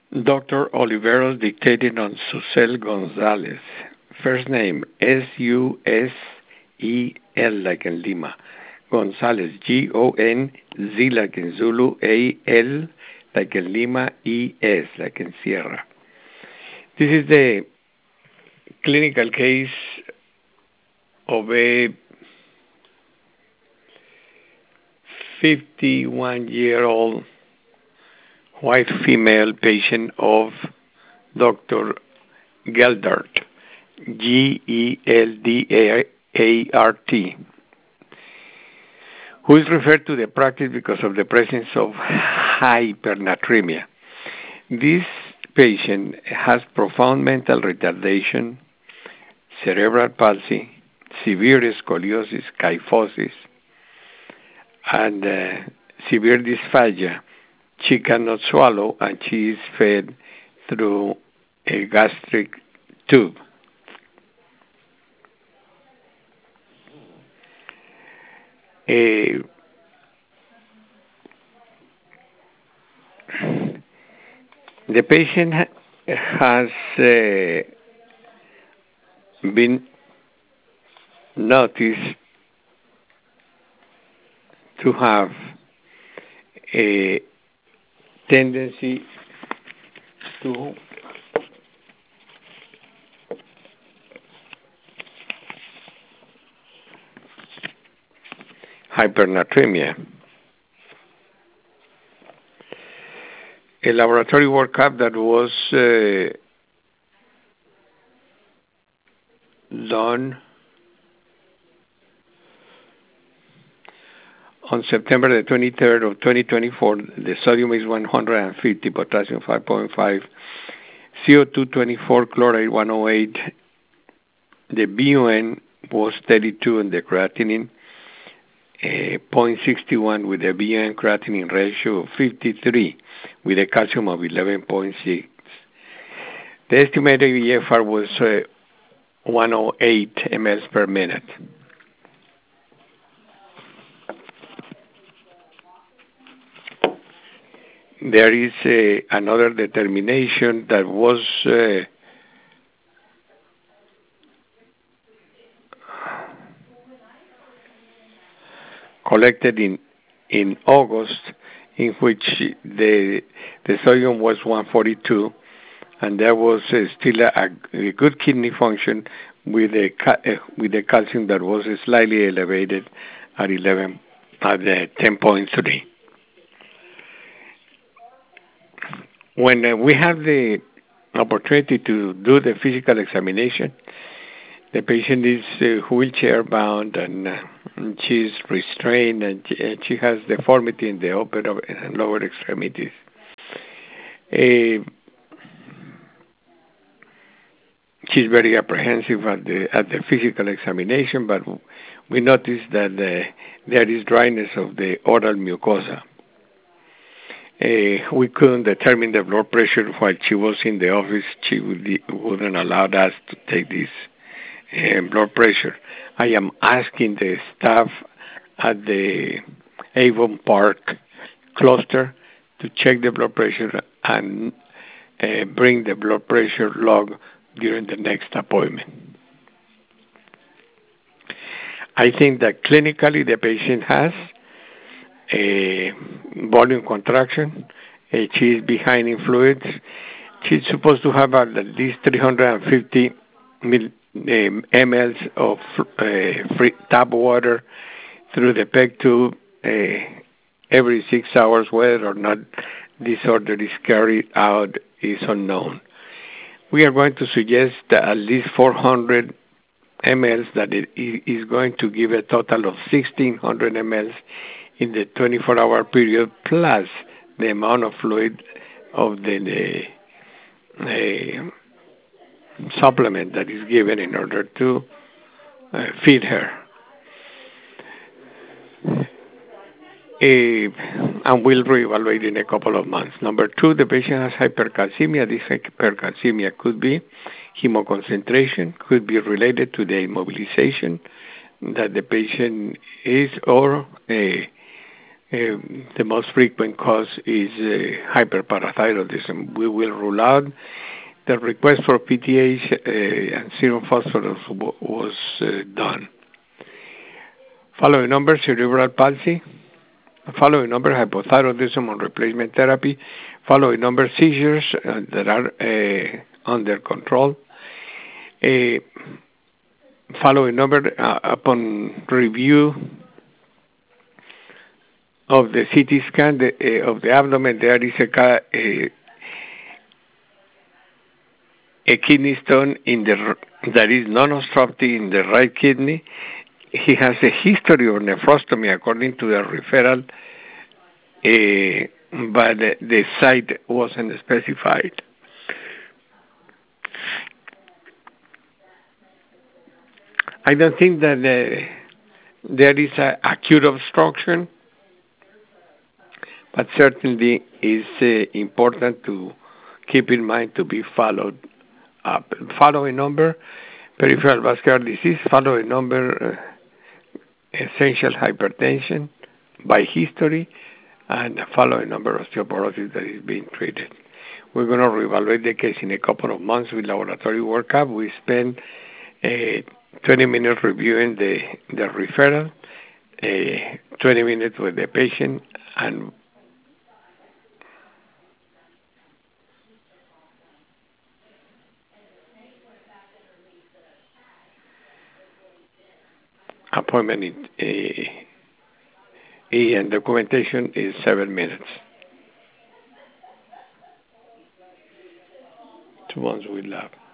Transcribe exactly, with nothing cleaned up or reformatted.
Doctor Oliveros dictated on Susel Gonzalez. First name S U S E L like in Lima. Gonzalez, G O N Z like in Zulu, A L like in Lima, E S like in Sierra. This is the clinical case of a fifty-one-year-old white female patient of Doctor Geldart, G E L D A R T, who is referred to the practice because of the presence of hypernatremia. This patient has profound mental retardation, cerebral palsy, severe scoliosis, kyphosis, and uh, severe dysphagia. She cannot swallow, and she is fed through a gastric tube. Uh, the patient has uh, been noticed to have a tendency to hypernatremia. A laboratory workup that was uh, done on September the twenty-third of twenty twenty-four, the sodium is one hundred fifty, potassium five point five, C O two twenty-four, chloride one oh eight, the B U N was thirty-two, and the creatinine uh, zero point six one with a B U N creatinine ratio of fifty-three with a calcium of eleven point six. The estimated E F R was uh, one hundred eight milliliters per minute. There is uh, another determination that was uh, collected in in August, in which the the sodium was one forty-two, and there was uh, still a, a good kidney function with a uh, with a calcium that was slightly elevated at eleven at uh, ten point three. When uh, we have the opportunity to do the physical examination, the patient is uh, wheelchair bound, and uh, she is restrained, and she, and she has deformity in the upper and lower extremities. Uh, she's very apprehensive at the at the physical examination, but we notice that uh, there is dryness of the oral mucosa. Uh, we couldn't determine the blood pressure while she was in the office. She would, wouldn't allow us to take this uh, blood pressure. I am asking the staff at the Avon Park cluster to check the blood pressure and uh, bring the blood pressure log during the next appointment. I think that clinically the patient has a volume contraction. Uh, she is behind in fluids. She's supposed to have at least three hundred fifty mil, um, milliliters of uh, free tap water through the PEG tube uh, every six hours. Whether or not this order is carried out is unknown. We are going to suggest that at least four hundred milliliters, that it is going to give a total of sixteen hundred milliliters in the twenty-four hour period, plus the amount of fluid of the, the uh, supplement that is given in order to uh, feed her. Uh, and we'll reevaluate in a couple of months. Number two, the patient has hypercalcemia. This hypercalcemia could be hemoconcentration, could be related to the immobilization that the patient is, or a Uh, the most frequent cause is uh, hyperparathyroidism. We will rule out. The request for P T H uh, and serum phosphorus w- was uh, done. Following number, cerebral palsy. Following number, hypothyroidism on replacement therapy. Following number, seizures uh, that are uh, under control. Uh, following number, uh, upon review of the C T scan the, uh, of the abdomen, there is a, a, a kidney stone in the that is non-obstructive in the right kidney. He has a history of nephrostomy according to the referral, uh, but the, the site wasn't specified. I don't think that uh, there is a acute obstruction, but certainly is uh, important to keep in mind to be followed up. Following number, peripheral vascular disease. Following number, uh, essential hypertension by history, and following number osteoporosis that is being treated. We're going to reevaluate the case in a couple of months with laboratory workup. We spend uh, twenty minutes reviewing the, the referral, uh, twenty minutes with the patient, and appointment in, uh, and documentation is seven minutes. Two months with lab.